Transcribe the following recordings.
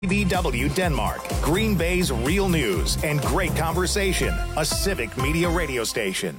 BW Denmark, Green Bay's real news and great conversation, a civic media radio station.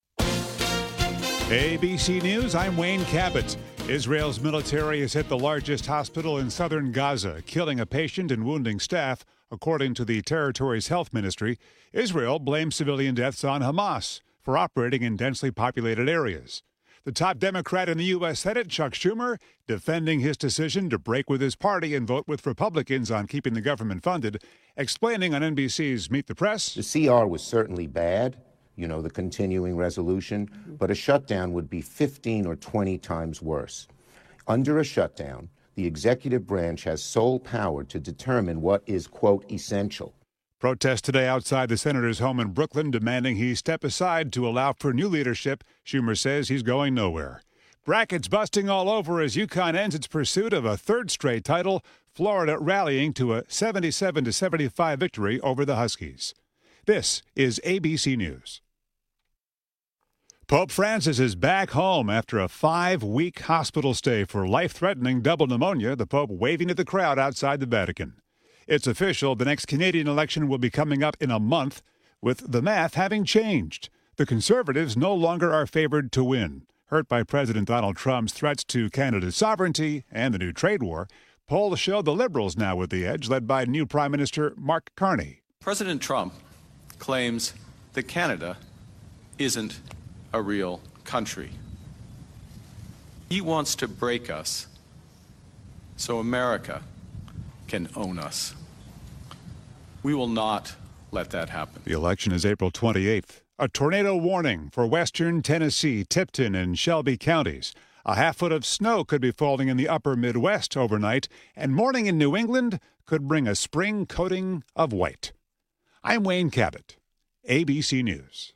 ABC News, I'm Wayne Cabot. Israel's military has hit the largest hospital in southern Gaza, killing a patient and wounding staff, according to the territory's health ministry. Israel blames civilian deaths on Hamas for operating in densely populated areas. The top Democrat in the U.S. Senate, Chuck Schumer, defending his decision to break with his party and vote with Republicans on keeping the government funded, explaining on NBC's Meet the Press. The CR was certainly bad, the continuing resolution, but a shutdown would be 15 or 20 times worse. Under a shutdown, the executive branch has sole power to determine what is, quote, essential. Protests today outside the senator's home in Brooklyn demanding he step aside to allow for new leadership. Schumer says he's going nowhere. Brackets busting all over as UConn ends its pursuit of a third straight title, Florida rallying to a 77-75 victory over the Huskies. This is ABC News. Pope Francis is back home after a 5-week hospital stay for life-threatening double pneumonia, the Pope waving at the crowd outside the Vatican. It's official, the next Canadian election will be coming up in a month, with the math having changed. The Conservatives no longer are favored to win. Hurt by President Donald Trump's threats to Canada's sovereignty and the new trade war, polls show the Liberals now with the edge, led by new Prime Minister Mark Carney. President Trump claims that Canada isn't a real country. He wants to break us so America can own us. We will not let that happen. The election is April 28th. A tornado warning for western Tennessee, Tipton, and Shelby counties. A half-foot of snow could be falling in the upper Midwest overnight, and morning in New England could bring a spring coating of white. I'm Wayne Cabot, ABC News.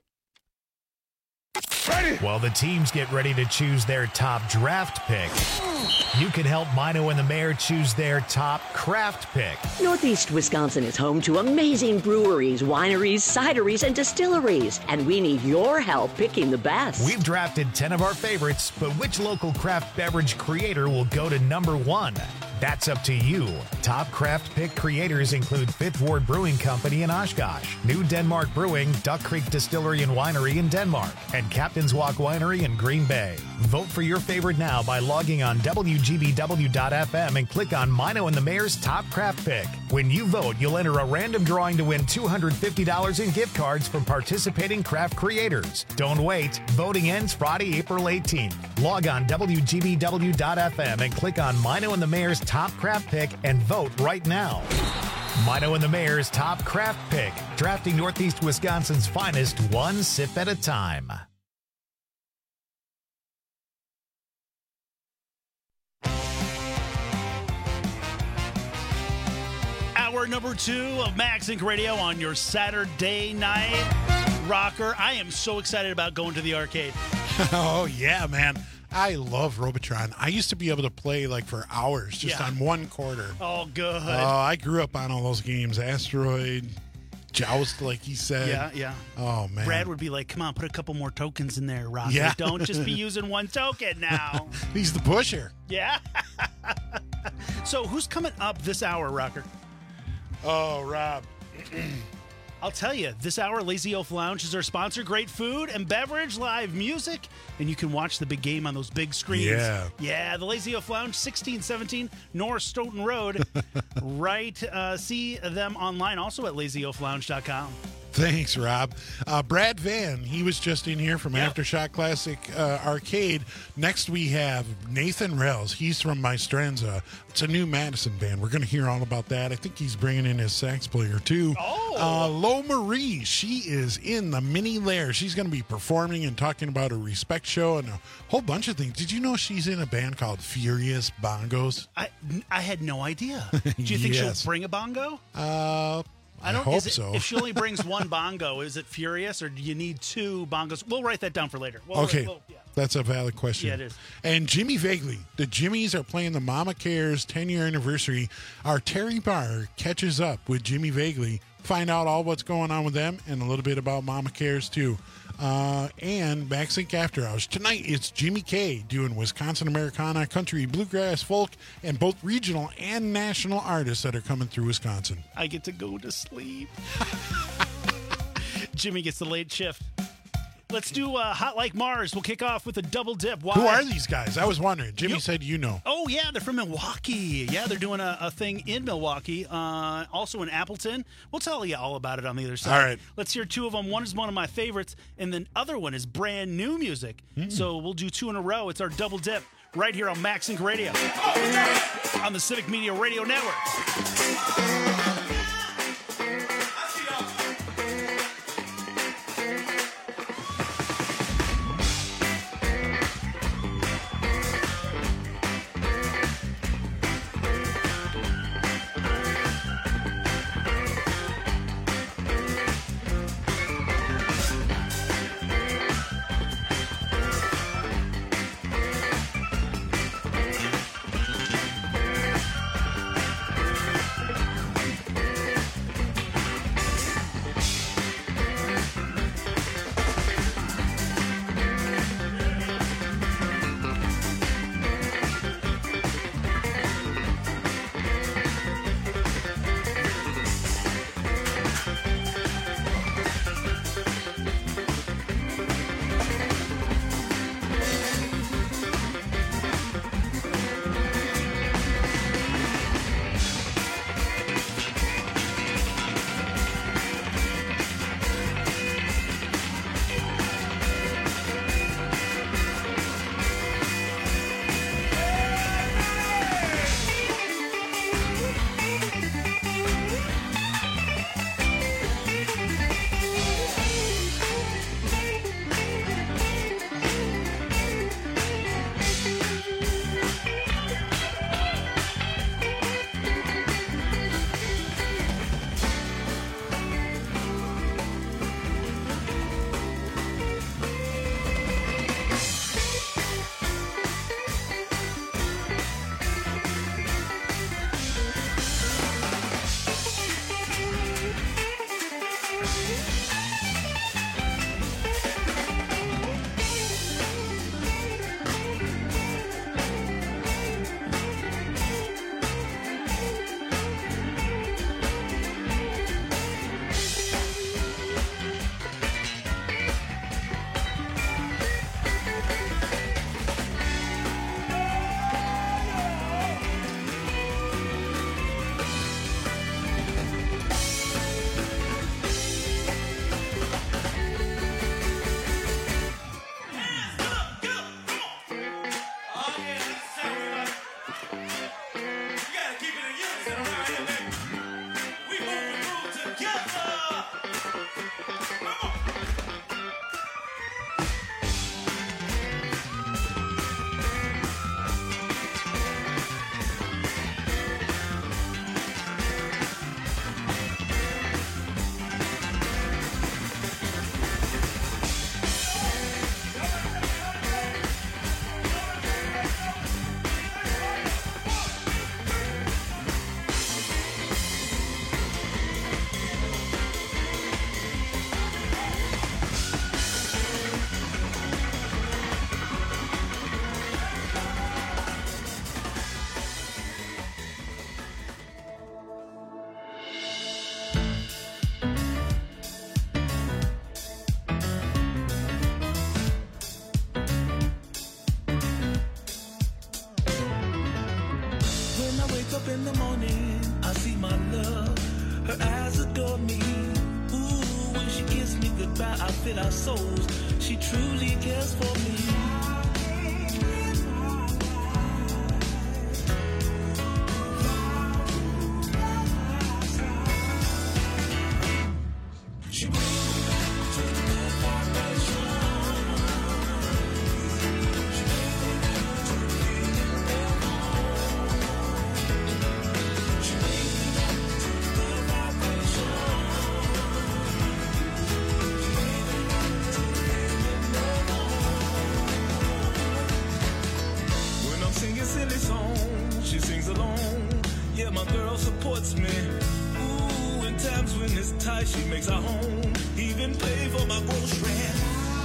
While the teams get ready to choose their top draft pick, you can help Mino and the Mayor choose their top craft pick. Northeast Wisconsin is home to amazing breweries, wineries, cideries, and distilleries, and we need your help picking the best. We've drafted 10 of our favorites, but which local craft beverage creator will go to number 1? That's up to you. Top craft pick creators include Fifth Ward Brewing Company in Oshkosh, New Denmark Brewing, Duck Creek Distillery and Winery in Denmark, and Captain's Walk Winery in Green Bay. Vote for your favorite now by logging on WGBW.FM and click on Mino and the Mayor's Top Craft Pick. When you vote, you'll enter a random drawing to win $250 in gift cards from participating craft creators. Don't wait. Voting ends Friday, April 18th. Log on WGBW.FM and click on Mino and the Mayor's Top Craft Pick and vote right now. Mino and the Mayor's Top Craft Pick, drafting Northeast Wisconsin's finest one sip at a time. Hour number 2 of Max Inc. Radio on your Saturday night rocker. I am so excited about going to the arcade. Oh, yeah, man. I love Robotron. I used to be able to play for hours just on one quarter. Oh, good. I grew up on all those games. Asteroid, Joust, like he said. Yeah. Oh, man. Brad would be like, come on, put a couple more tokens in there, Rocker. Yeah. Don't just be using one token now. He's the pusher. Yeah. So who's coming up this hour, Rocker? Oh, Rob. I'll tell you, this hour, Lazy Oaf Lounge is our sponsor. Great food and beverage, live music, and you can watch the big game on those big screens. Yeah, the Lazy Oaf Lounge, 1617 North Stoughton Road. See them online also at lazyoaflounge.com. Thanks, Rob. Brad Van, he was just in here from Aftershock Classic Arcade. Next we have Nathan Rells. He's from Maestranza. It's a new Madison band. We're going to hear all about that. I think he's bringing in his sax player, too. Lo Marie, she is in the Mini Lair. She's going to be performing and talking about a Respect show and a whole bunch of things. Did you know she's in a band called Furious Bongos? I had no idea. Do you think she'll bring a bongo? I hope so. If she only brings one bongo, is it Furious, or do you need 2 bongos? We'll write that down for later. That's a valid question. Yeah, it is. And Jimmy Vagley. The Jimmies are playing the Mama Cares 10-year anniversary. Our Terry Barr catches up with Jimmy Vagley. Find out all what's going on with them and a little bit about Mama Cares, too. and MaxInc After Hours. Tonight, it's Jimmy K doing Wisconsin Americana, country, bluegrass, folk, and both regional and national artists that are coming through Wisconsin. I get to go to sleep. Jimmy gets the late shift. Let's do Hot Like Mars. We'll kick off with a double dip. Why? Who are these guys? I was wondering. Jimmy said you know. Oh, yeah. They're from Milwaukee. Yeah, they're doing a thing in Milwaukee. Also in Appleton. We'll tell you all about it on the other side. All right. Let's hear two of them. One is one of my favorites, and the other one is brand new music. So we'll do two in a row. It's our double dip right here on MaxInc Radio on the Civic Media Radio Network. up in the morning, I see my love, her eyes adore me. Ooh, when she kisses me goodbye, I feel our souls, she truly cares for me. She makes her home, even pay for my groceries.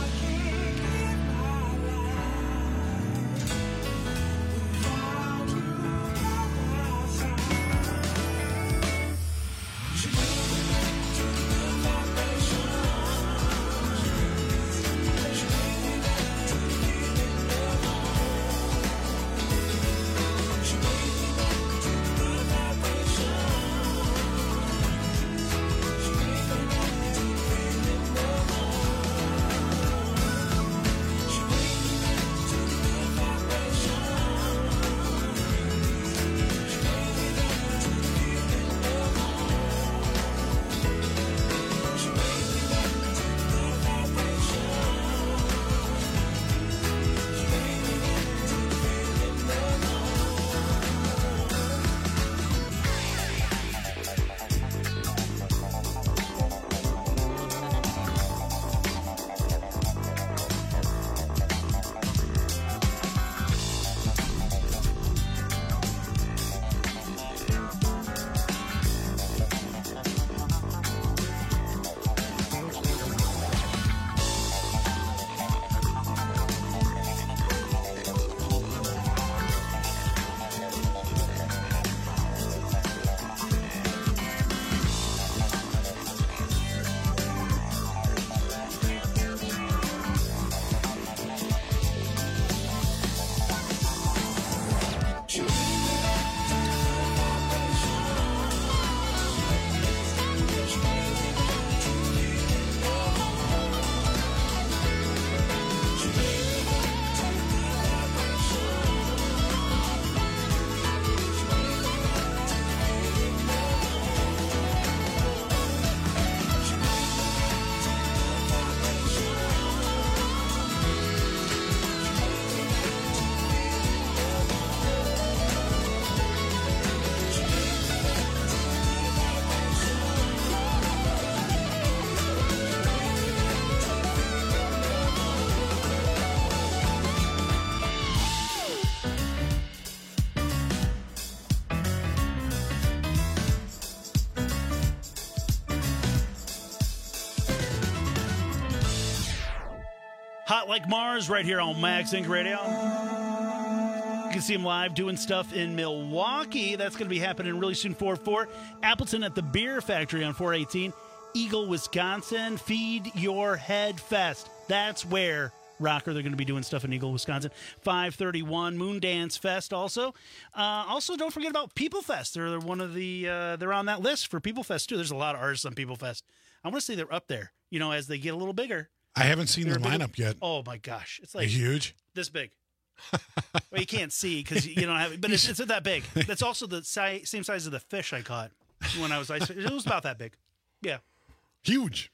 Hot Like Mars right here on Max Inc. Radio. You can see him live doing stuff in Milwaukee. That's going to be happening really soon. 4-4. Appleton at the Beer Factory on 4/18. Eagle, Wisconsin. Feed Your Head Fest. That's where, Rocker, they're going to be doing stuff in Eagle, Wisconsin. 5/31. Moon Dance Fest also. Also, don't forget about People Fest. They're one of the they're on that list for People Fest too. There's a lot of artists on People Fest. I want to say they're up there. You know, as they get a little bigger. I haven't seen the lineup yet. Oh my gosh, it's like huge, this big. Well, you can't see because you don't have it, but it's that big. That's also the same size of the fish I caught when I was ice. It was about that big. Yeah, huge.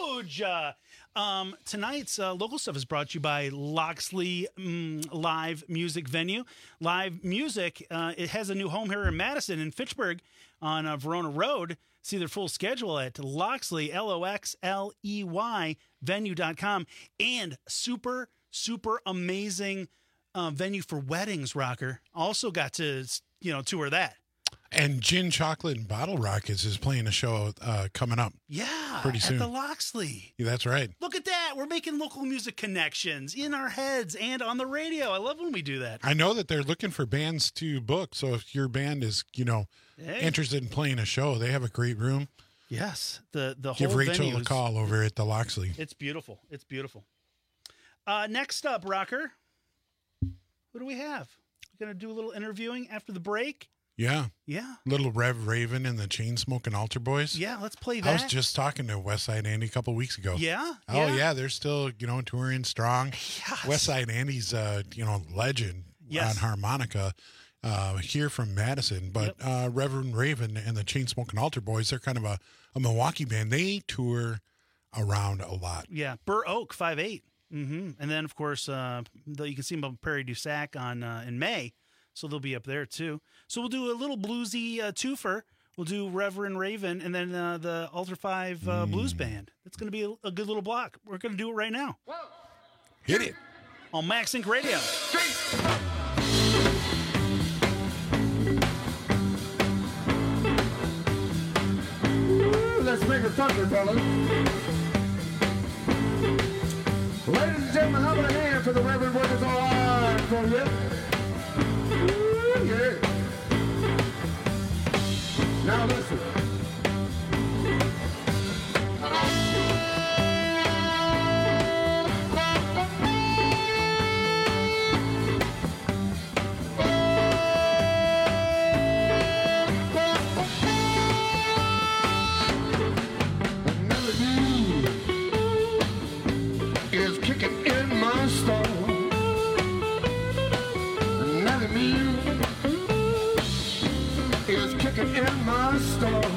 Tonight's local stuff is brought to you by Loxley Live Music Venue. Live Music, it has a new home here in Madison and Fitchburg on Verona Road. See their full schedule at Loxley, LOXLEY, venue.com. And super amazing venue for weddings, Rocker. Also got to, tour that. And Gin Chocolate and Bottle Rockets is playing a show coming up. Yeah, pretty soon. At the Loxley. Yeah, that's right. Look at that. We're making local music connections in our heads and on the radio. I love when we do that. I know that they're looking for bands to book. So if your band is, interested in playing a show, they have a great room. Yes. The Give whole Rachel venue a call over at the Loxley. It's beautiful. It's beautiful. Next up, Rocker. Who do we have? We're going to do a little interviewing after the break. Yeah. Yeah. Little Rev Raven and the Chainsmoking Altar Boys. Yeah, let's play that. I was just talking to Westside Andy a couple weeks ago. Yeah? Oh, yeah. They're still, touring strong. Yes. Westside Andy's, legend on harmonica here from Madison. But Reverend Raven and the Chainsmoking Altar Boys, they're kind of a Milwaukee band. They tour around a lot. Yeah. Burr Oak, 5/8. Mm-hmm. And then, of course, you can see them on Prairie du Sac in May. So they'll be up there, too. So we'll do a little bluesy twofer. We'll do Reverend Raven and then the Altar 5 Blues Band. It's going to be a good little block. We're going to do it right now. Whoa. Hit it. On Max Inc. Radio. Let's make it funky, fellas. Ladies and gentlemen, how about a hand for the Reverend Workers All Right for you? Yeah. Now listen. In my store,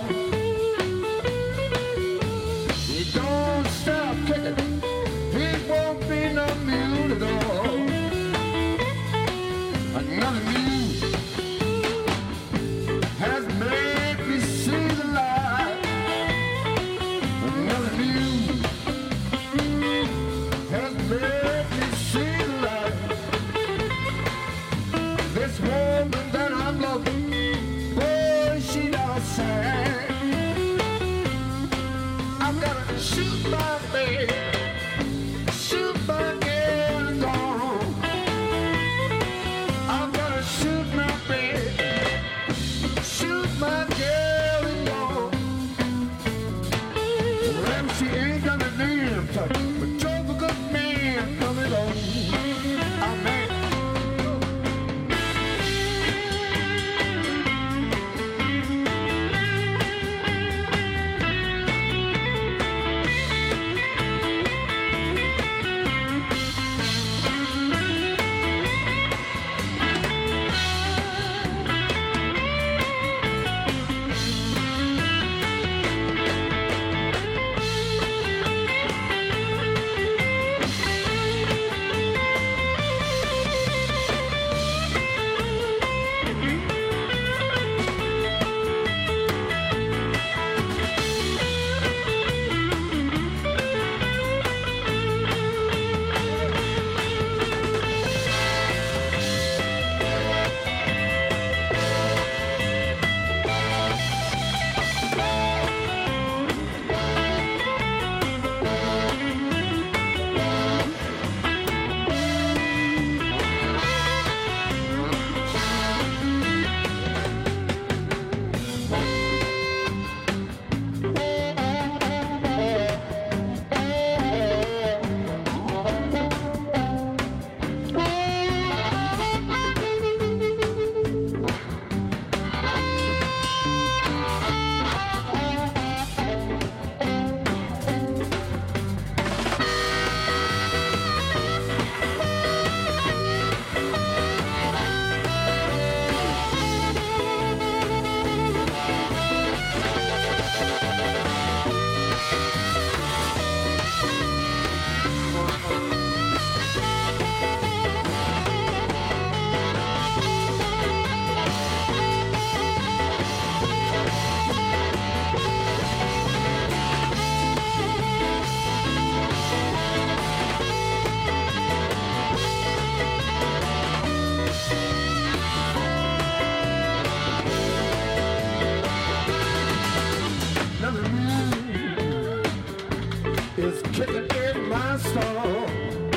is kicking in my soul.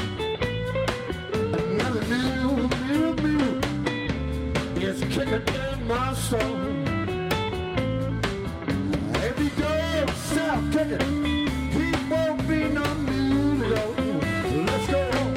Another mule is kicking in my soul. If he goes south kicking, he won't be no mule. Let's go home.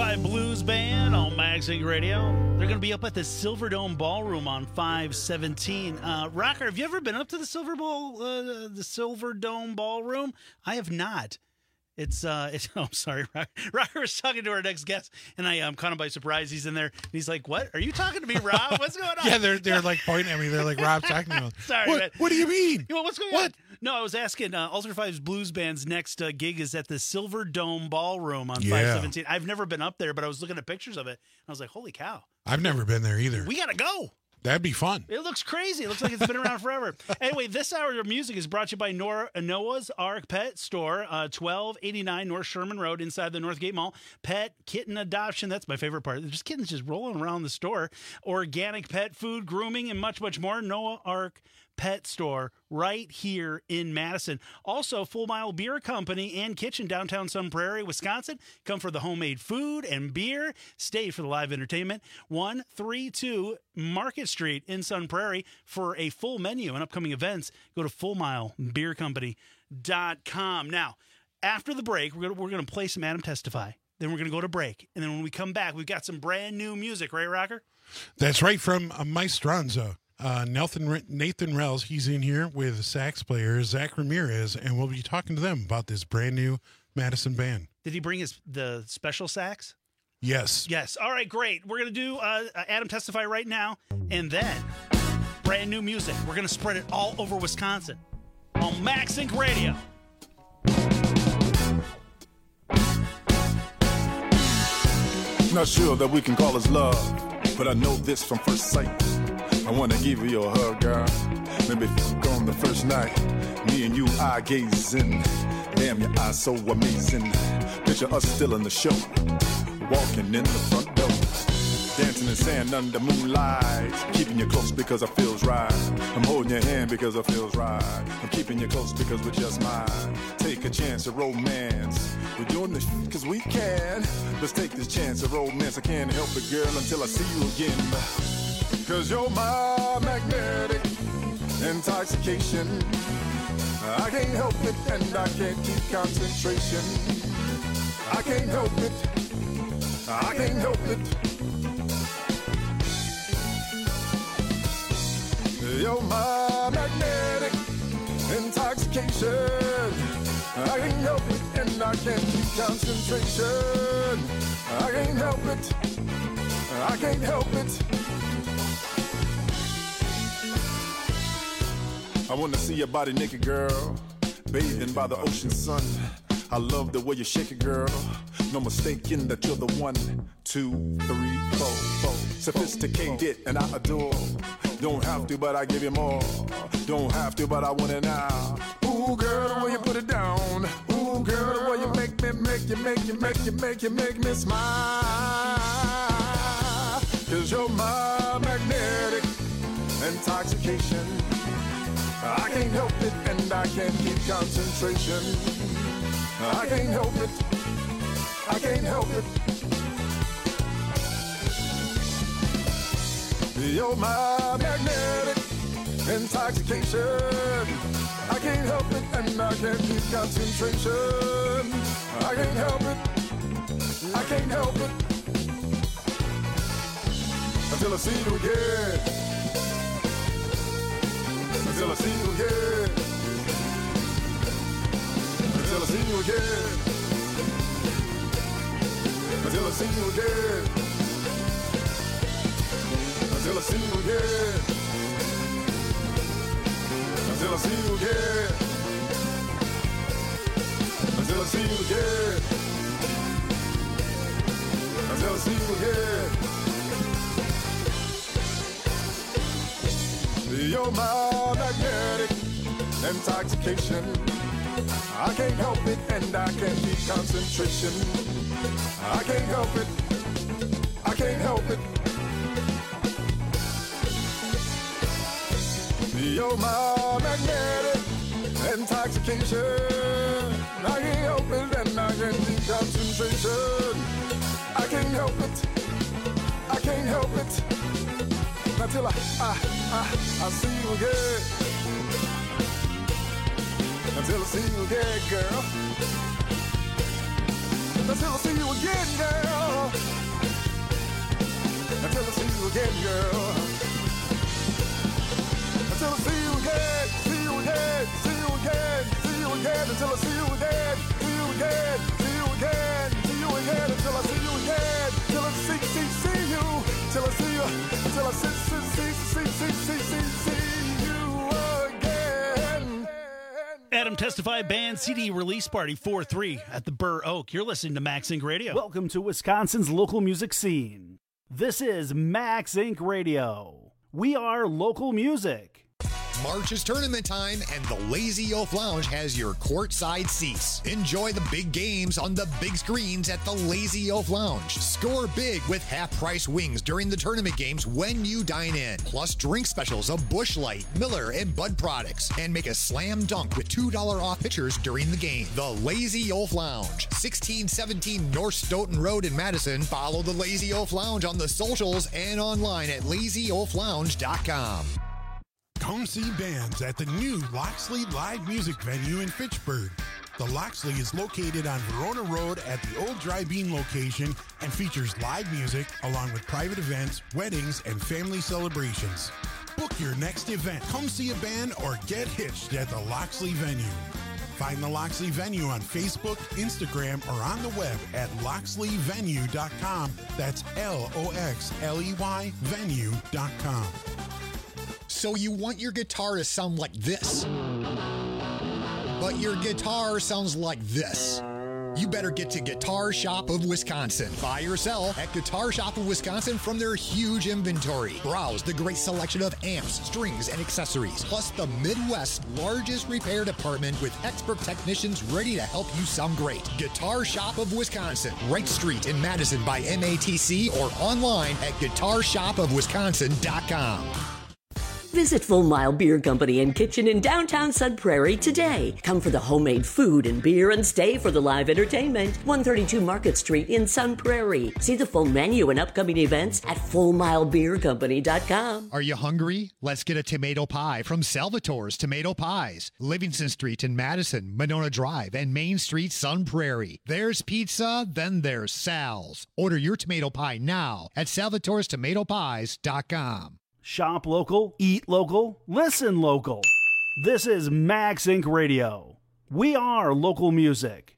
Ultra-5 Blues Band on Magazine Radio. They're going to be up at the Silverdome Ballroom on 5/17. Rocker, have you ever been up to the Silverdome Ballroom? I have not. It's I'm sorry, Rocker was talking to our next guest, and I'm caught him by surprise. He's in there, and he's like, "What? Are you talking to me, Rob? What's going on?" Yeah, they're like pointing at me. They're like, "Rob's talking to me." Sorry, man. What do you mean? What's going on? No, I was asking. Ultra-5's Blues Band's next gig is at the Silverdome Ballroom on 5/17. I've never been up there, but I was looking at pictures of it, and I was like, "Holy cow!" I've never been there either. We gotta go. That'd be fun. It looks crazy. It looks like it's been around forever. Anyway, this hour of music is brought to you by Noah's Ark Pet Store, 1289 North Sherman Road inside the Northgate Mall. Pet kitten adoption. That's my favorite part. There's just kittens just rolling around the store. Organic pet food, grooming, and much, much more. Noah Ark Pet Store right here in Madison. Also, Full Mile Beer Company and Kitchen, downtown Sun Prairie, Wisconsin. Come for the homemade food and beer. Stay for the live entertainment. 132 Market Street in Sun Prairie. For a full menu and upcoming events, go to fullmilebeercompany.com. Now, after the break, we're going to play some Adam Testify. Then we're going to go to break. And then when we come back, we've got some brand new music, right, Rocker? That's right, from Maestranza. Nathan Rels, he's in here with sax player Zach Ramirez, and we'll be talking to them about this brand new Madison band. Did he bring the special sax? Yes. Yes. All right, great. We're going to do Adam Testify right now, and then brand new music. We're going to spread it all over Wisconsin on Max Inc. Radio. Not sure that we can call this love, but I know this from first sight. I wanna give you a hug, girl. Maybe on the first night, me and you eye gazing. Damn, your eyes so amazing. Picture us still in the show, walking in the front door, dancing in sand under moonlight. Keeping you close because it feels right. I'm holding your hand because it feels right. I'm keeping you close because we're just mine. Take a chance of romance. We're doing this cause we can. Let's take this chance of romance. I can't help it, girl, until I see you again. Cause you're my magnetic intoxication. I can't help it and I can't keep concentration. I can't help it. I can't help it. You're my magnetic intoxication. I can't help it and I can't keep concentration. I can't help it. I can't help it. I wanna see your body naked, girl, bathing by the ocean sun. I love the way you shake it, girl. No mistaking that you're the 1, 2, 3, 4. Sophisticated and I adore. Don't have to, but I give you more. Don't have to, but I want it now. Ooh, girl, the way you put it down. Ooh, girl, the way you make me smile. Cause you're my magnetic intoxication. I can't help it and I can't keep concentration. I can't help it. I can't help it. You're my magnetic intoxication. I can't help it and I can't keep concentration. I can't help it. I can't help it. Until I see you again. Until I see you again. Until I see you again. Until I see you again. Until I see you again. Until I see you again. Until I see you again. Until I see you again. You're my magnetic intoxication. I can't help it and I can't keep concentration. I can't help it. I can't help it. You're my magnetic intoxication. I can't help it and I can't keep concentration. I can't help it. I can't help it. Until I see you again. Until I see you again, girl. Until I see you again, girl. Until I see you again, girl. Until I see you again, see you again, see you again, see you again. Until I see you again, see you again, see you again, see you again. Until I see you again, till I see you, till I see you, till I see you again. Adam Testify Band CD release party 4-3 at the Burr Oak. You're listening to Max Inc. Radio. Welcome to Wisconsin's local music scene. This is Max Inc. Radio. We are local music. March is tournament time, and the Lazy Oaf Lounge has your courtside seats. Enjoy the big games on the big screens at the Lazy Oaf Lounge. Score big with half-price wings during the tournament games when you dine in. Plus drink specials of Busch Light, Miller, and Bud products. And make a slam dunk with $2 off pitchers during the game. The Lazy Oaf Lounge, 1617 North Stoughton Road in Madison. Follow the Lazy Oaf Lounge on the socials and online at lazyoaflounge.com. Come see bands at the new Loxley Live Music Venue in Fitchburg. The Loxley is located on Verona Road at the old Dry Bean location and features live music along with private events, weddings, and family celebrations. Book your next event. Come see a band or get hitched at the Loxley venue. Find the Loxley venue on Facebook, Instagram, or on the web at loxleyvenue.com. That's LOXLEY venue.com. So you want your guitar to sound like this, but your guitar sounds like this. You better get to Guitar Shop of Wisconsin. Buy or sell at Guitar Shop of Wisconsin from their huge inventory. Browse the great selection of amps, strings, and accessories, plus the Midwest's largest repair department with expert technicians ready to help you sound great. Guitar Shop of Wisconsin, Wright Street in Madison by MATC, or online at guitarshopofwisconsin.com. Visit Full Mile Beer Company and Kitchen in downtown Sun Prairie today. Come for the homemade food and beer and stay for the live entertainment. 132 Market Street in Sun Prairie. See the full menu and upcoming events at fullmilebeercompany.com. Are you hungry? Let's get a tomato pie from Salvatore's Tomato Pies. Livingston Street in Madison, Monona Drive, and Main Street, Sun Prairie. There's pizza, then there's Sal's. Order your tomato pie now at salvatorestomatopies.com. Shop local, eat local, listen local. This is Max Inc. Radio. We are local music.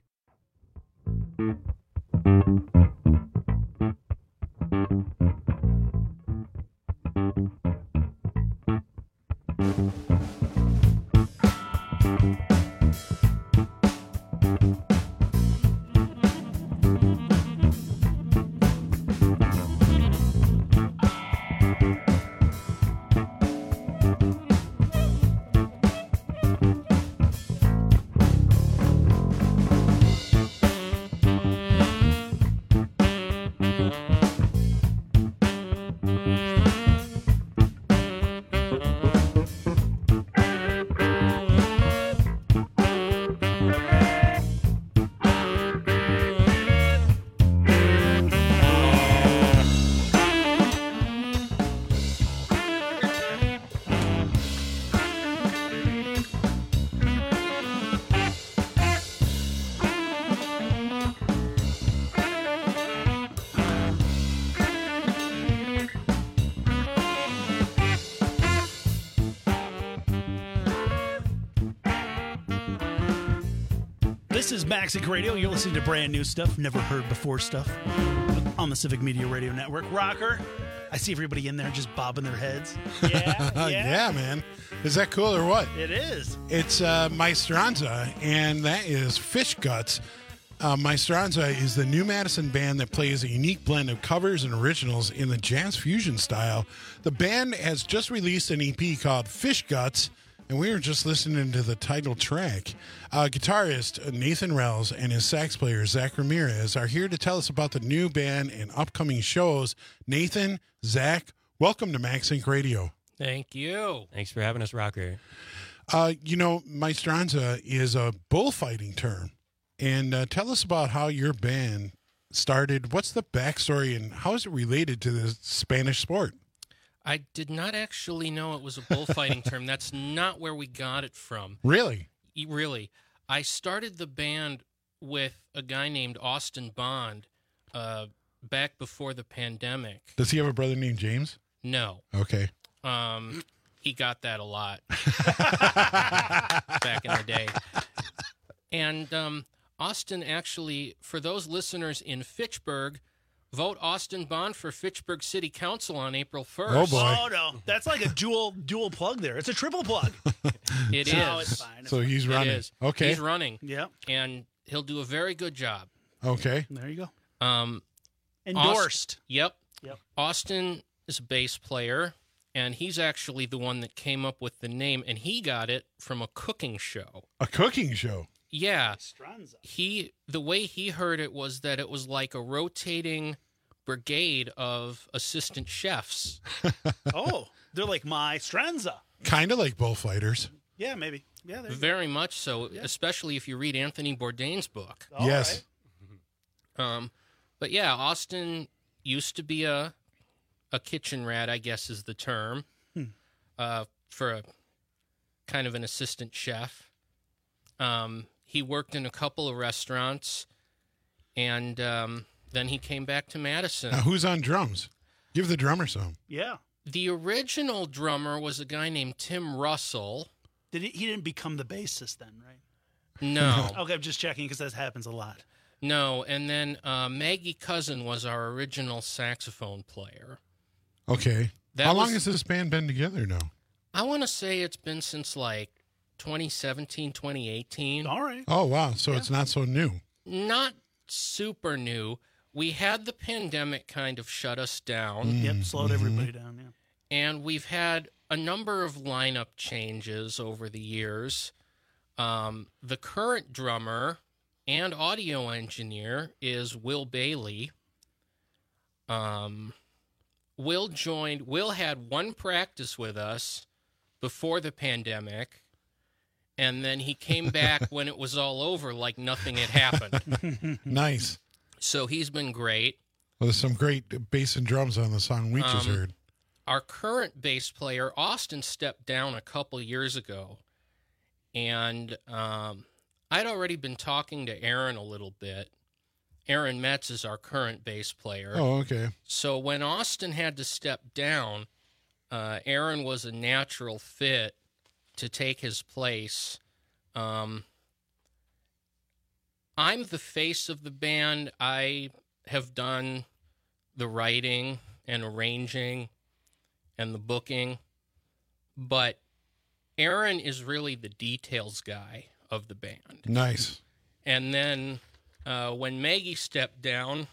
This is Max Inc. Radio. You're listening to brand new stuff, never heard before stuff on the Civic Media Radio Network. Rocker, I see everybody in there just bobbing their heads. Yeah, Yeah, man. Is that cool or what? It is. It's Maestranza, and that is Fish Guts. Maestranza is the new Madison band that plays a unique blend of covers and originals in the jazz fusion style. The band has just released an EP called Fish Guts, and we were just listening to the title track. Guitarist Nathan Rells and his sax player Zach Ramirez are here to tell us about the new band and upcoming shows. Nathan, Zach, welcome to Max Inc. Radio. Thank you. Thanks for having us, Rocker. Maestranza is a bullfighting term. And tell us about how your band started. What's the backstory and how is it related to the Spanish sport? I did not actually know it was a bullfighting term. That's not where we got it from. Really? Really. I started the band with a guy named Austin Bond back before the pandemic. Does he have a brother named James? No. Okay. He got that a lot back in the day. And Austin actually, for those listeners in Fitchburg, vote Austin Bond for Fitchburg City Council on April 1st. Oh, boy. Oh, no. That's like a dual plug there. It's a triple plug. It is. No, it's fine. So he's running. It is. Okay. He's running. Yeah. And he'll do a very good job. Okay. There you go. Endorsed. Yep. Yep. Austin is a bass player, and he's actually the one that came up with the name, and he got it from a cooking show. A cooking show? Yeah. The way he heard it was that it was like a rotating brigade of assistant chefs. Oh, they're like my Stranza. Kind of like bullfighters. Yeah, maybe. Yeah, Very much so, especially if you read Anthony Bourdain's book. Yes. But yeah, Austin used to be a kitchen rat, I guess is the term, for a kind of an assistant chef. He worked in a couple of restaurants, and then he came back to Madison. Now, who's on drums? Give the drummer some. Yeah. The original drummer was a guy named Tim Russell. He didn't become the bassist then, right? No. Okay, I'm just checking because that happens a lot. No, and then Maggie Cousin was our original saxophone player. Okay. How long has this band been together now? I want to say it's been since like 2017, 2018. All right. Oh, wow. So it's not so new. Not super new. We had the pandemic kind of shut us down. Yep, slowed everybody down, yeah. And we've had a number of lineup changes over the years. The current drummer and audio engineer is Will Bailey. Will had one practice with us before the pandemic, and then he came back when it was all over like nothing had happened. Nice. So he's been great. Well, there's some great bass and drums on the song we just heard. Our current bass player, Austin, stepped down a couple years ago, and I'd already been talking to Aaron a little bit. Aaron Metz is our current bass player. Oh, okay. So when Austin had to step down, Aaron was a natural fit to take his place. I'm the face of the band. I have done the writing and arranging and the booking, but Aaron is really the details guy of the band. Nice. And then when Maggie stepped down,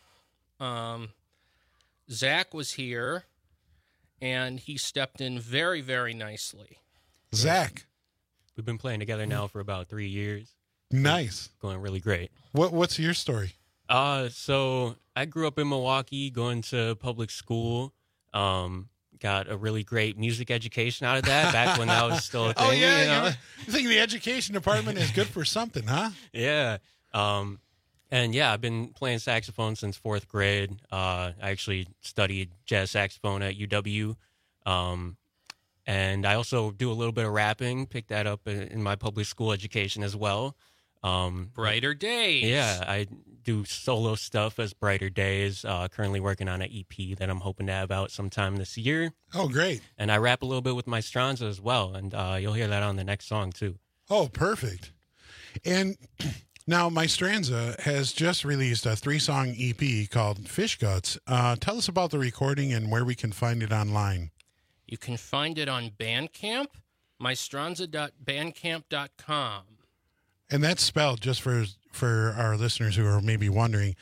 Zach was here, and he stepped in very, very nicely. Zach. We've been playing together now for about 3 years. Nice. Going really great. What's your story? So I grew up in Milwaukee, going to public school. Got a really great music education out of that back when that was still a thing. Oh, yeah. You know? You think the education department is good for something, huh? Yeah. And yeah, I've been playing saxophone since 4th grade. I actually studied jazz saxophone at UW. And I also do a little bit of rapping, picked that up in my public school education as well. Brighter Days. Yeah, I do solo stuff as Brighter Days. Currently working on an EP that I'm hoping to have out sometime this year. Oh, great. And I rap a little bit with my Stranza as well, and you'll hear that on the next song, too. Oh, perfect. And now My Stranza has just released a 3-song EP called Fish Guts. Tell us about the recording and where we can find it online. You can find it on Bandcamp, mystranza.bandcamp.com. And that's spelled, just for our listeners who are maybe wondering,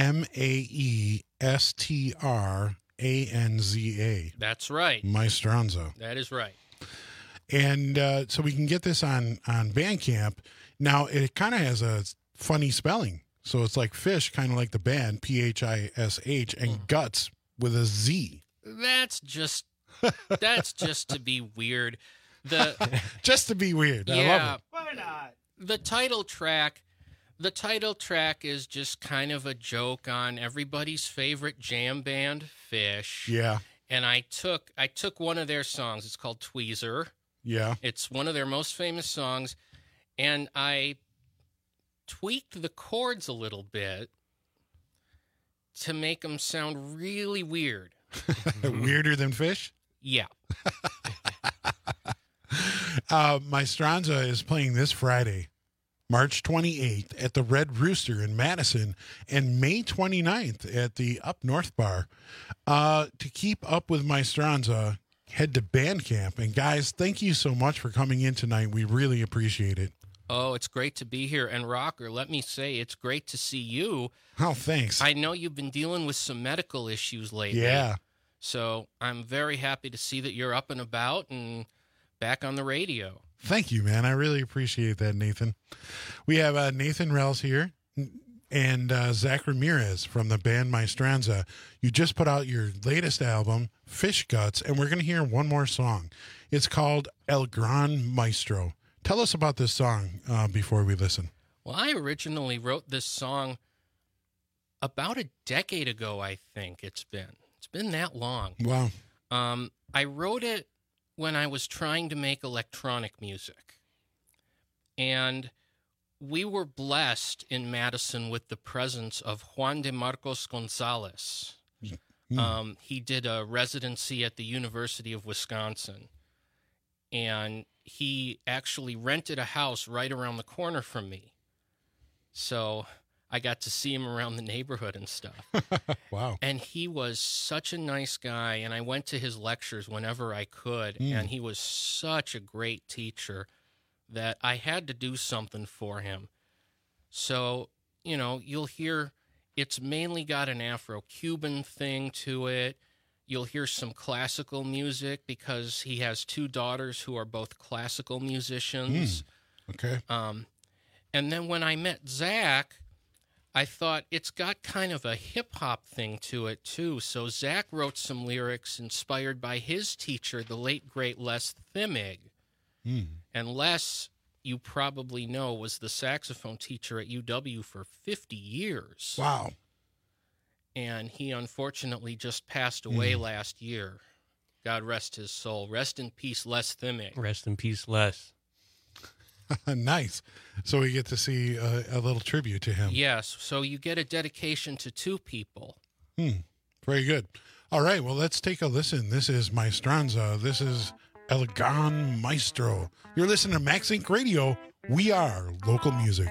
Maestranza. That's right. My Stranza. That is right. And so we can get this on Bandcamp. Now, it kind of has a funny spelling. So it's like fish, kind of like the band, Phish, and guts with a Z. That's just to be weird. Just to be weird. Yeah, I love it. Why not? The title track is just kind of a joke on everybody's favorite jam band, Phish. Yeah. And I took one of their songs. It's called Tweezer. Yeah. It's one of their most famous songs, and I tweaked the chords a little bit to make them sound really weird. Weirder than Fish? Yeah. Maestranza is playing this Friday, March 28th at the Red Rooster in Madison, and May 29th at the Up North Bar. To keep up with Maestranza, head to Bandcamp. And guys, thank you so much for coming in tonight. We really appreciate it. Oh, it's great to be here. And Rocker, let me say, it's great to see you. Oh, thanks. I know you've been dealing with some medical issues lately. Yeah. So I'm very happy to see that you're up and about and back on the radio. Thank you, man. I really appreciate that, Nathan. We have Nathan Rels here and Zach Ramirez from the band Maestranza. You just put out your latest album, Fish Guts, and we're going to hear one more song. It's called El Gran Maestro. Tell us about this song before we listen. Well, I originally wrote this song about a decade ago, I think it's been. It's been that long. Wow. I wrote it when I was trying to make electronic music. And we were blessed in Madison with the presence of Juan de Marcos Gonzalez. He did a residency at the University of Wisconsin. And he actually rented a house right around the corner from me. So I got to see him around the neighborhood and stuff. Wow. And he was such a nice guy, and I went to his lectures whenever I could, and he was such a great teacher that I had to do something for him. So, you know, you'll hear it's mainly got an Afro-Cuban thing to it. You'll hear some classical music because he has two daughters who are both classical musicians. Okay. And then when I met Zach, I thought it's got kind of a hip-hop thing to it, too. So Zach wrote some lyrics inspired by his teacher, the late, great Les Thimig. And Les, you probably know, was the saxophone teacher at UW for 50 years. Wow. And he unfortunately just passed away last year. God rest his soul. Rest in peace, Les Thimig. Rest in peace, Les. Nice. So we get to see a little tribute to him. Yes. So you get a dedication to two people. Very good. All right. Well, let's take a listen. This is Maestranza. This is El Gran Maestro. You're listening to Max Inc. Radio. We are local music.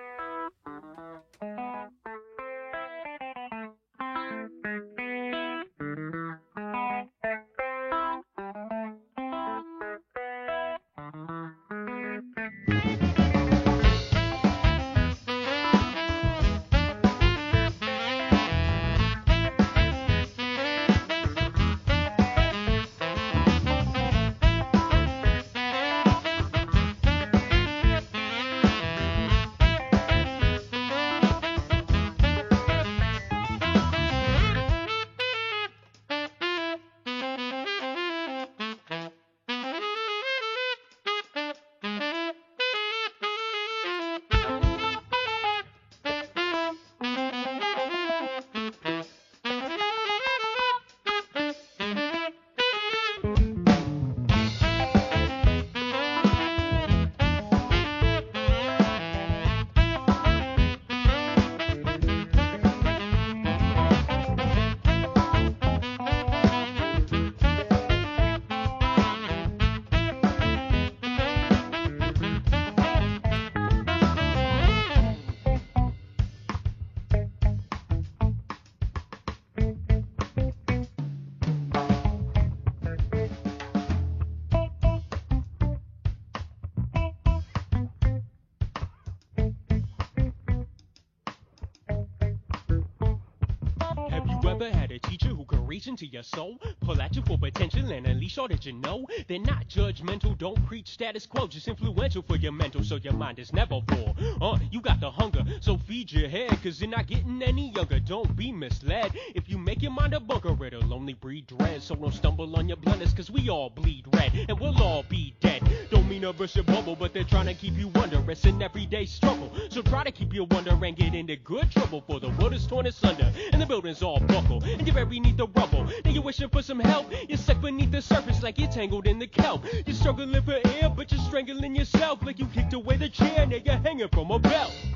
Into your soul, pull at you for potential and unleash all that you know. They're not judgmental, don't preach status quo, just influential for your mental, so your mind is never full. You got the hunger, so feed your head, cause you're not getting any younger. Don't be misled. If you make your mind a bunker, it'll only breed dread. So don't stumble on your blunders, cause we all bleed red, and we'll all be dead. Don't mean to burst your bubble, but they're trying to keep you under. It's an everyday struggle, so try to keep your wonder and get into good trouble. For the world is torn asunder, and the building's all buckle, and you're buried beneath the rubble. Now you're wishing for some help, you're stuck beneath the surface like you're tangled in the kelp. You're struggling for air, but you're strangling yourself like you kicked away the chair, now you're hanging from a belt. You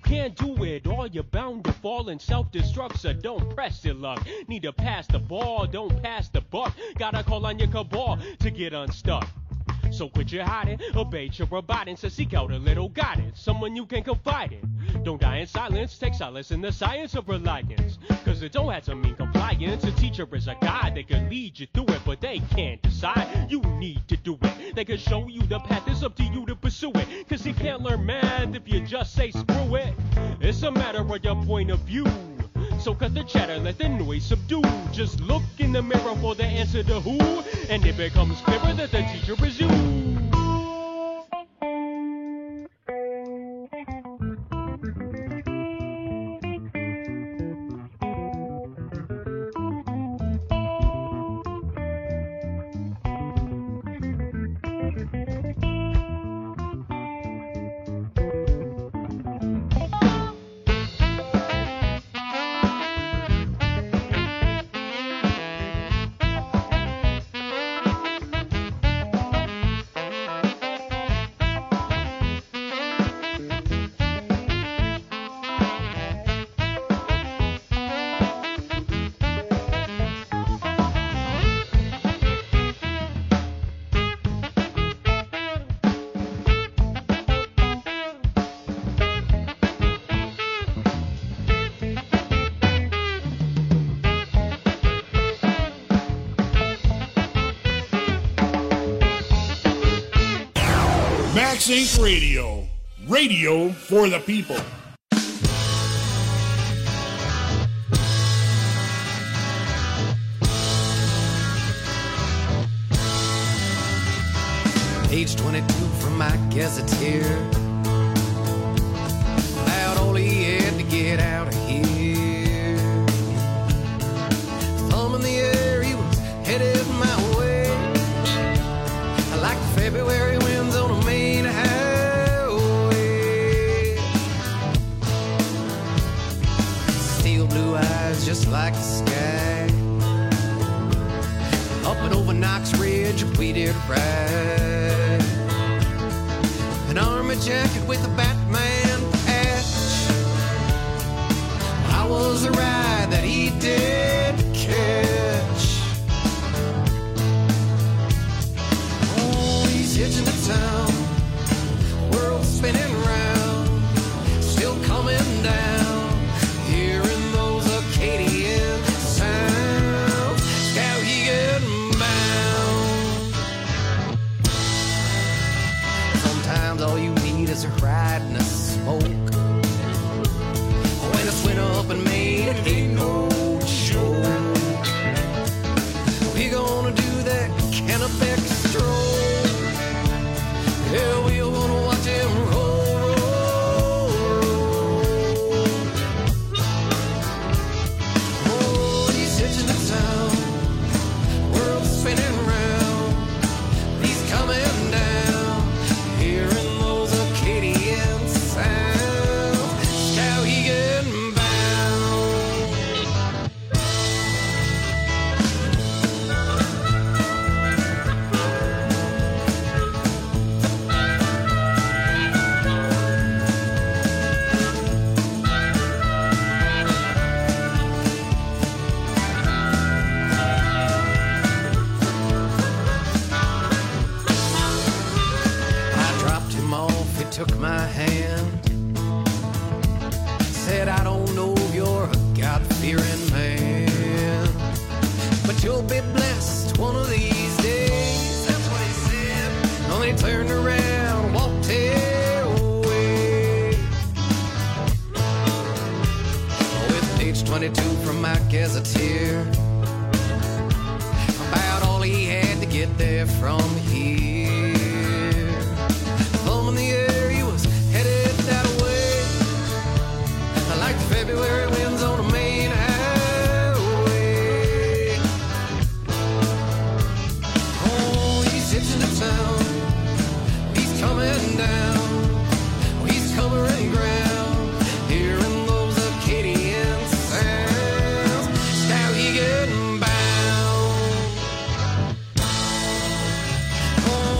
can't do it all, you're bound to fall and self-destruct, so don't press your luck. Need to pass the ball, don't pass the buck. Gotta call on your cabal to get unstuck. So quit your hiding, abate your abiding, so seek out a little guidance, someone you can confide in. Don't die in silence, take solace in the science of reliance, cause it don't have to mean compliance. A teacher is a guide, they can lead you through it, but they can't decide. You need to do it, they can show you the path, it's up to you to pursue it, cause you can't learn math if you just say screw it. It's a matter of your point of view. So cut the chatter, let the noise subdue. Just look in the mirror for the answer to who, and it becomes clearer that the teacher is you. Max Inc. Radio. Radio for the people. Page 22 from my gazetteer. About all he had to get out of here. Thumb in the air, he was headed my way. I like the February winds on a main highway. Steel blue eyes just like the sky. Up and over Knox Ridge, we did ride. An army jacket with a Batman patch. I was the ride that he did catch. Oh, he's hitching to town, world spinning round, still coming down, hearing those Acadian sounds. Skowhegan bound. Sometimes all you need is a ride and a smoke. When it's winter up in Maine, it ain't no joke. We gonna do that Kennebec stroll. Yeah, we gonna watch him roll, roll, roll. Oh, he's hitching to town, world spinning round. He's coming down, hearing those Acadian sounds. Skowhegan bound. I dropped him off, he took my hand. Said, I don't know if you're a God-fearing man, but you'll be blessed one of these days. That's what he said. And then he turned around, walked away. With page 22 from my gazetteer. About all he had to get there from here. Thumb in the air, he was headed that way. I like the February winds on a main highway. Oh, he's hitching to town, he's coming down, he's covering ground, hearing those Acadian sounds. Skowhegan bound. Oh,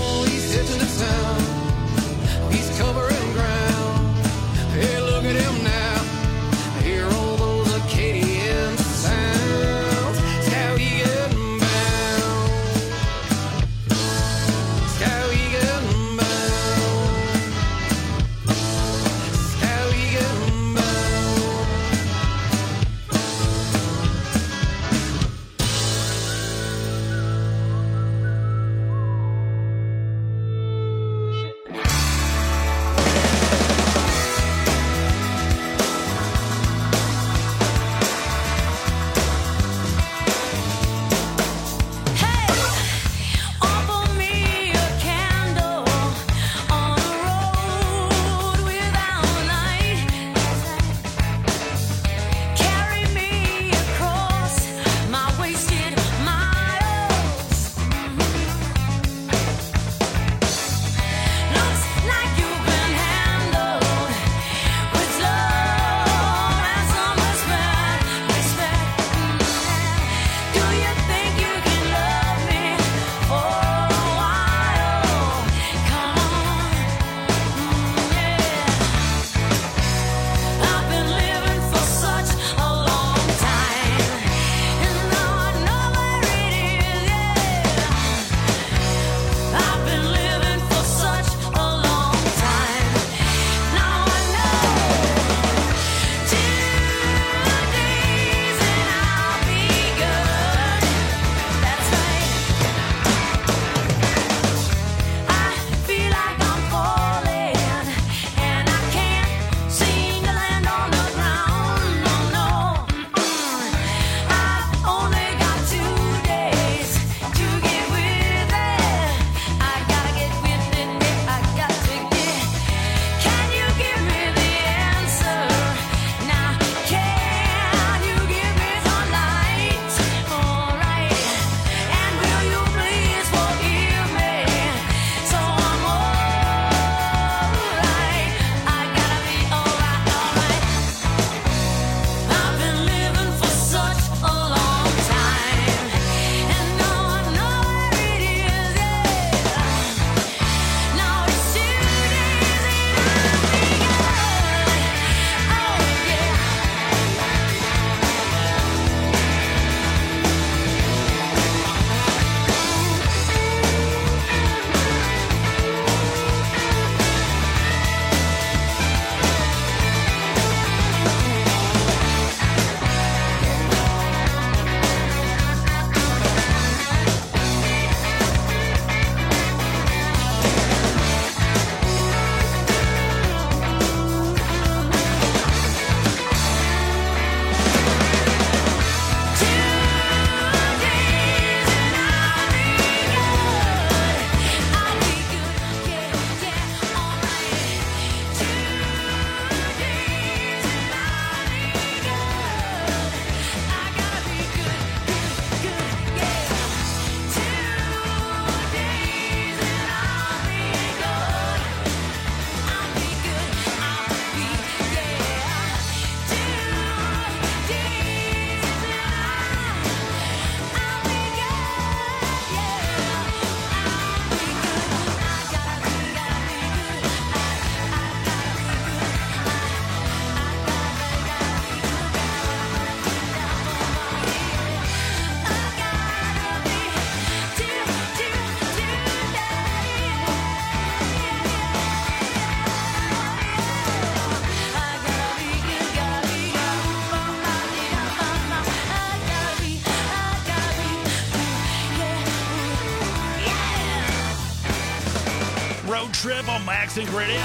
on Max Inc. Radio.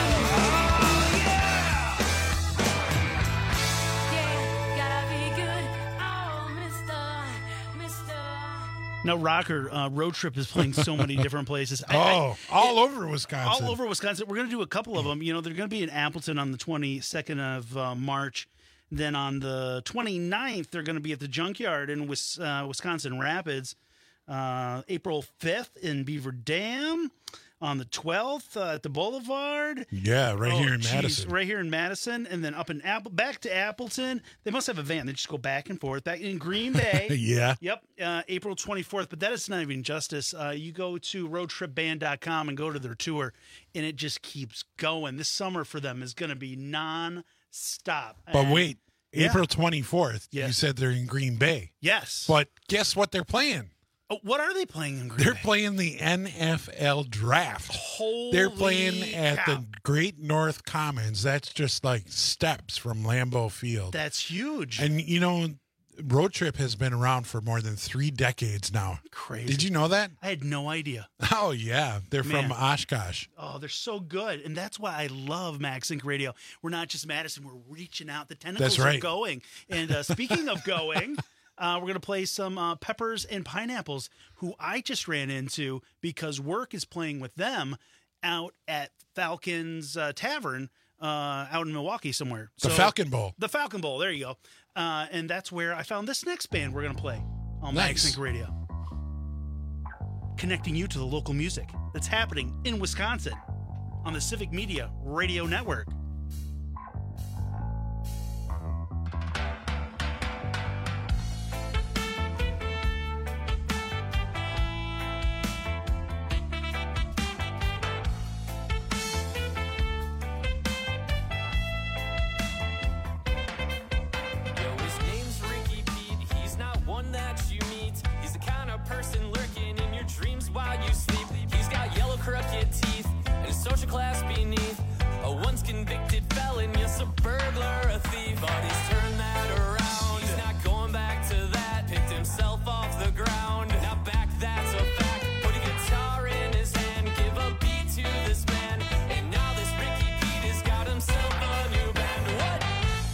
Now, Rocker, Road Trip is playing so many different places. all over Wisconsin. All over Wisconsin. We're going to do a couple of them. You know, they're going to be in Appleton on the 22nd of March. Then on the 29th, they're going to be at the Junkyard in Wisconsin Rapids. April 5th in Beaver Dam. On the 12th at the Boulevard. Yeah, right here in Madison. Right here in Madison. And then up in back to Appleton. They must have a van. They just go back and forth. Back in Green Bay. Yeah. Yep. April 24th. But that is not even justice. You go to roadtripband.com and go to their tour, and it just keeps going. This summer for them is going to be non-stop. But wait, Yeah. April 24th, Yeah. you said they're in Green Bay. Yes. But guess what they're playing? Oh, what are they playing in Green They're Bay? playing the NFL Draft. Holy They're playing at cow. the Great North Commons. That's just like steps from Lambeau Field. That's huge. And, you know, Road Trip has been around for more than 3 decades now. Crazy. Did you know that? I had no idea. Oh, yeah. They're Man. from Oshkosh. Oh, they're so good. And that's why I love Max Inc. Radio. We're not just Madison. We're reaching out. The tentacles That's right. are going. And speaking of going, we're going to play some Peppers and Pineapples, who I just ran into because work is playing with them out at Falcon's Tavern out in Milwaukee somewhere. The Falcon Bowl. The Falcon Bowl. There you go. And that's where I found this next band we're going to play on Nice. Max Inc. Radio. Connecting you to the local music that's happening in Wisconsin on the Civic Media Radio Network. Yo, his name's Ricky Pete. He's not one that you meet. He's the kind of person lurking in your dreams while you sleep. He's got yellow crooked teeth and a social class beneath. A once convicted felon, yes, a burglar, a thief. But he's turned that around. He's not going back to that. Picked himself off the ground. Now back, that's a fact. Put a guitar in his hand, give a beat to this man. And now this Ricky Pete has got himself a new band. What?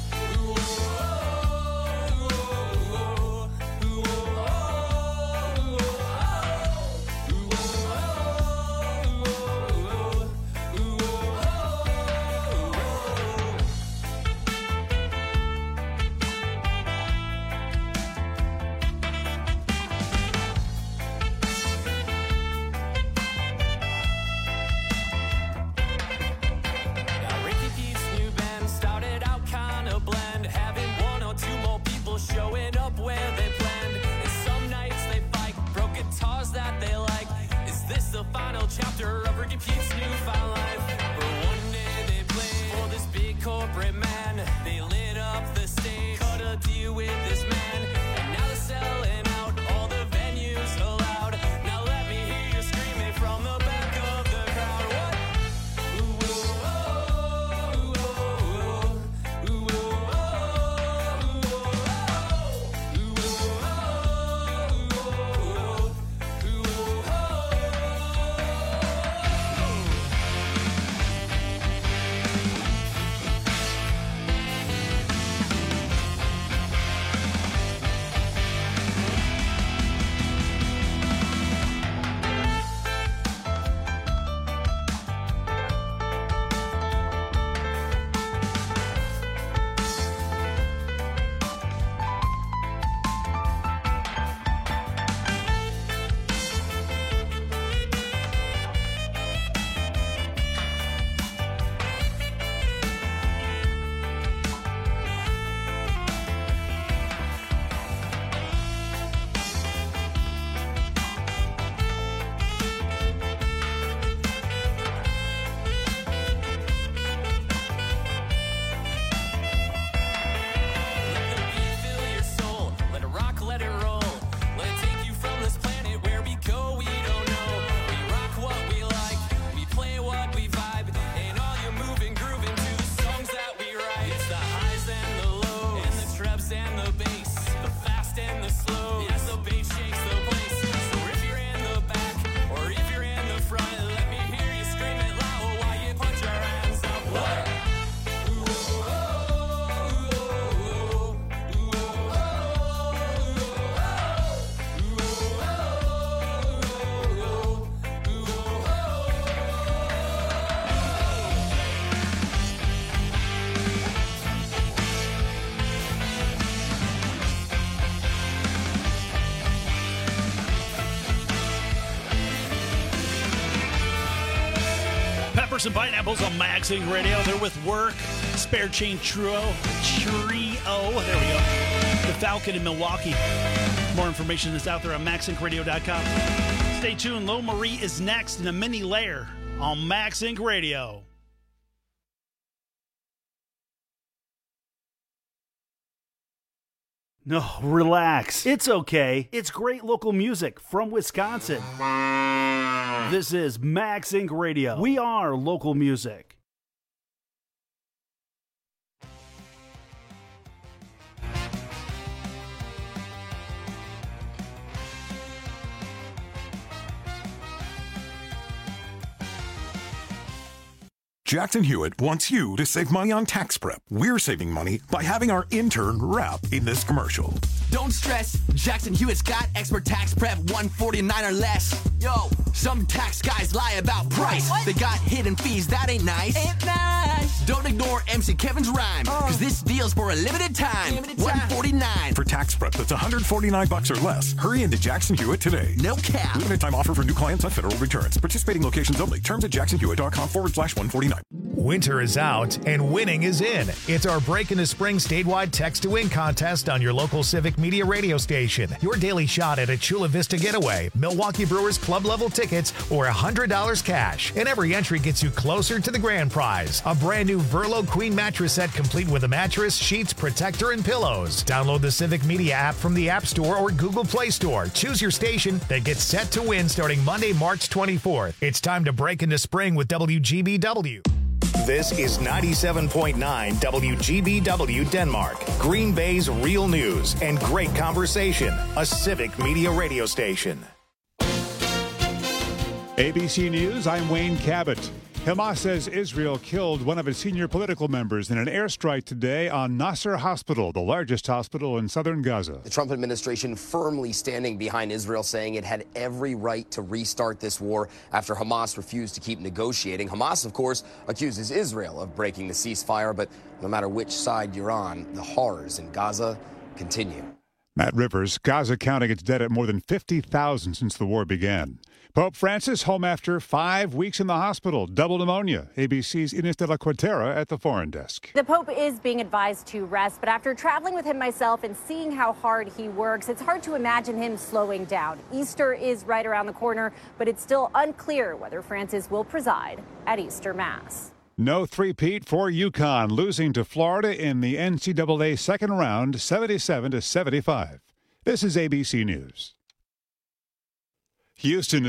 Now Ricky Pete's new band started out kinda bland, having 1 or 2 more people showing up where they planned. And some nights they fight, broke guitars that they like. Is this the final chapter of Ricky Pete's newfound life? But one day they played for this big corporate man. They lit up the stage, cut a deal with this man, and now they're selling out all the venues allowed. Now let me hear you screaming from the back of the crowd. What? Peppers and Pineapples on Max Inc. Radio. They're with Work, Spare Chain Trio. There we go. The Falcon in Milwaukee. More information is out there on maxincradio.com. Stay tuned. Lo Marie is next in a mini layer on Max Inc. Radio. No, relax. It's okay. It's great local music from Wisconsin. This is Max Inc. Radio. We are local music. Jackson Hewitt wants you to save money on tax prep. We're saving money by having our intern rap in this commercial. Don't stress, Jackson Hewitt's got expert tax prep, $149 or less. Yo, some tax guys lie about price. What? They got hidden fees, that ain't nice. Ain't nice. Don't ignore MC Kevin's rhyme, cause this deal's for a limited time. $149. For tax prep that's $149 or less, hurry into Jackson Hewitt today. No cap. Limited time offer for new clients on federal returns. Participating locations only. Terms at jacksonhewitt.com/149. Winter is out and winning is in. It's our Break into Spring statewide text to win contest on your local Civic Media radio station. Your daily shot at a Chula Vista getaway, Milwaukee Brewers club level tickets, or $100 cash. And every entry gets you closer to the grand prize. A brand new Verlo Queen mattress set complete with a mattress, sheets, protector, and pillows. Download the Civic Media app from the App Store or Google Play Store. Choose your station that gets set to win starting Monday, March 24th. It's time to break into spring with WGBW. This is 97.9 WGBW Denmark, Green Bay's real news and great conversation, a Civic Media radio station. ABC News, I'm Wayne Cabot. Hamas says Israel killed one of its senior political members in an airstrike today on Nasser Hospital, the largest hospital in southern Gaza. The Trump administration firmly standing behind Israel, saying it had every right to restart this war after Hamas refused to keep negotiating. Hamas, of course, accuses Israel of breaking the ceasefire, but no matter which side you're on, the horrors in Gaza continue. Matt Rivers, Gaza counting its dead at more than 50,000 since the war began. Pope Francis home after 5 weeks in the hospital, double pneumonia. ABC's Ines de la Cuartera at the foreign desk. The Pope is being advised to rest, but after traveling with him myself and seeing how hard he works, it's hard to imagine him slowing down. Easter is right around the corner, but it's still unclear whether Francis will preside at Easter Mass. No three-peat for UConn, losing to Florida in the NCAA second round, 77-75. This is ABC News. Houston